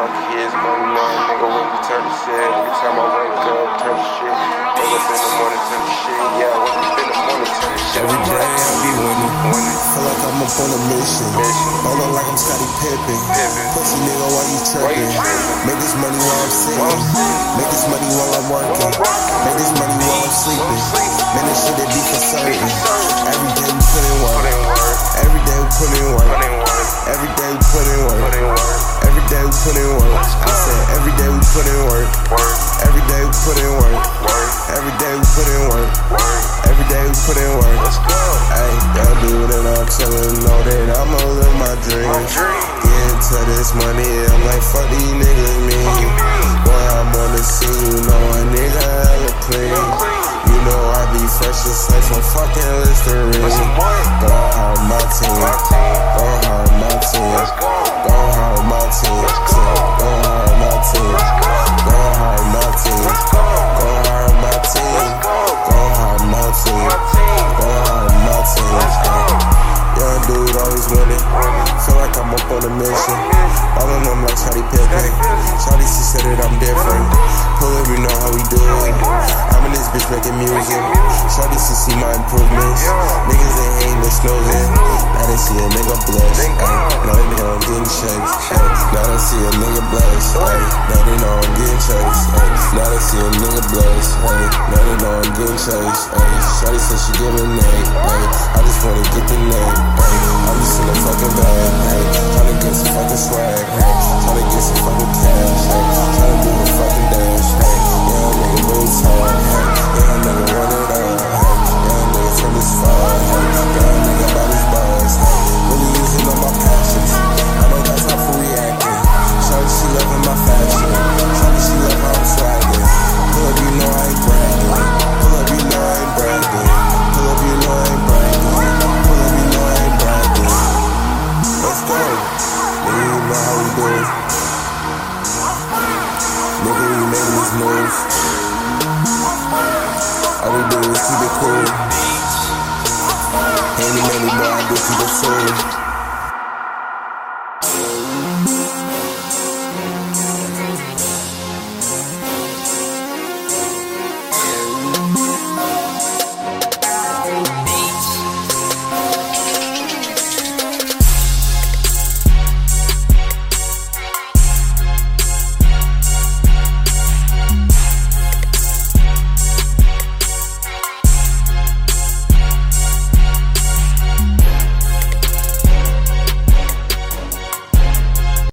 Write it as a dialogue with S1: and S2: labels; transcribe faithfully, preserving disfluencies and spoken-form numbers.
S1: my kids, money, man, nigga, when we turn to shit. Every time I wake up, turn to shit. Wake up in the morning, turn to shit. Yeah, I wake up in the morning, turn to shit.
S2: Every day I be winning. Feel like I'm up on a mission. Ballin' like I'm Scottie Pippen. Pussy nigga, why you trippin'? Make this money while I'm sitting. Make this money while I'm working. Make this money while I'm sleeping. Man, this shit it be for certain. Every day we put in work. Every day we put in work. Every day we put in work. Every day we put in work. I said every day we put in work. Every day we put in work. Every day we put in work. Every day we put in work.
S1: Let's go.
S2: Ayy, y'all do it and I'm chillin'. Know that I'ma live my dreams. Get into this money, I'm like fuck these niggas me. Boy, I'm on the scene, you know a nigga hella clean. You know I be fresh and safe from fucking Listerine. Go hard my team. Go hard my team. Go hard my team. Go hard my team. Go hard my team. Go hard my team. Go hard my team. Go hard my team. Young dude always winning. Feel like I'm up on a mission. All of them like Scottie Pippen. Shawty, she said that I'm different. Pull up, you know how we do it. I'm in this bitch making music. Shawty, she see my improvements. Niggas they hating, they snoozing. Now they see a nigga blessed. Ay, now they know I'm getting chased. Ay, now they see a nigga blessed. Ay, now they know I'm getting chased. Ay, now they see a nigga blessed. Ay, now they know I'm getting chased. Ay, Shawty said she giving name. Ay, I just wanna get the name. Ay, I'm just in the fucking bag. Ay, tryna get some fucking swag. Ay, tryna get some fucking cash. Ay, tryna do the fucking dash. Ay, yeah, nigga really tired. Ay, yeah, nigga run it up. Ay, yeah, nigga turn this far. Ay, yeah, nigga about his bars. Ay, really using all my passions. I know that's not for reacting. Shawty, she loving my fashion. Shawty, she love how I'm swagging. Pull up, you know I ain't bragging. Pull up, you know I ain't bragging. Pull up, you know I ain't bragging. Pull up, you know I ain't bragging. Let's go. Nigga, you know how we do it. Nigga, we making these moves. All we do is keep it cool. Any, many, boy, I do keep it cool.